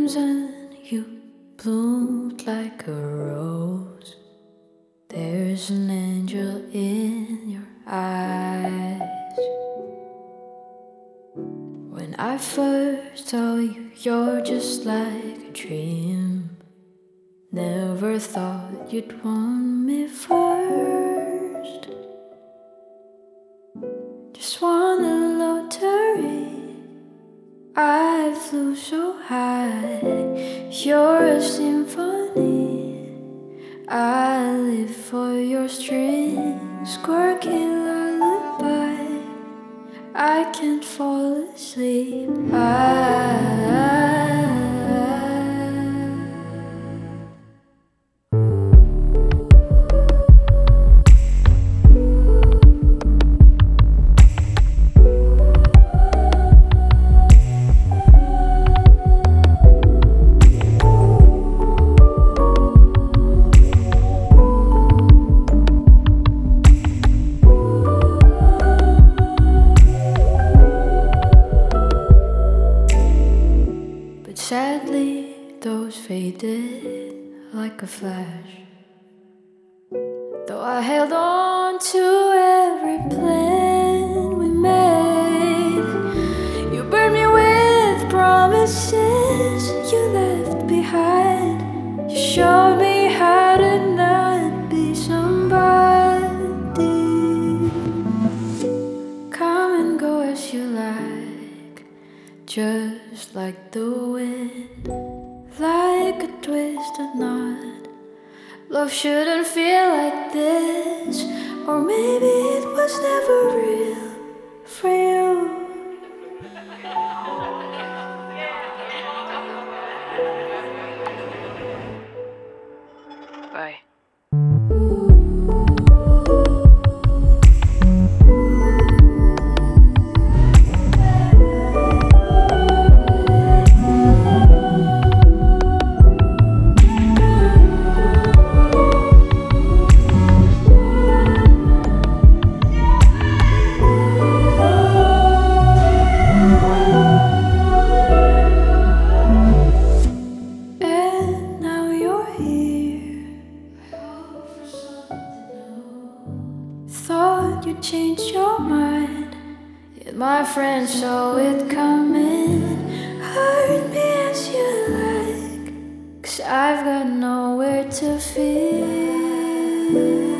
crimson, you bloomed like a rose. There's an angel in your eyes. When I first saw you, you're just like a dream. Never thought you'd want me first. Just won the lottery, I flew so high. You're a symphony, I live for your strings. Quirky lullaby, I can't fall asleep. Sadly, those faded like a flash. Though I held on to every plan we made, you burned me with promises you left behind. You showed me how to not be somebody. Come and go as you like, just like the wind, like a twisted knot. Love shouldn't feel like this, or maybe it was never real for you. Bye. Thought you changed your mind, yet my friends saw it coming. Hurt me as you like, 'cause I've got nowhere to feel.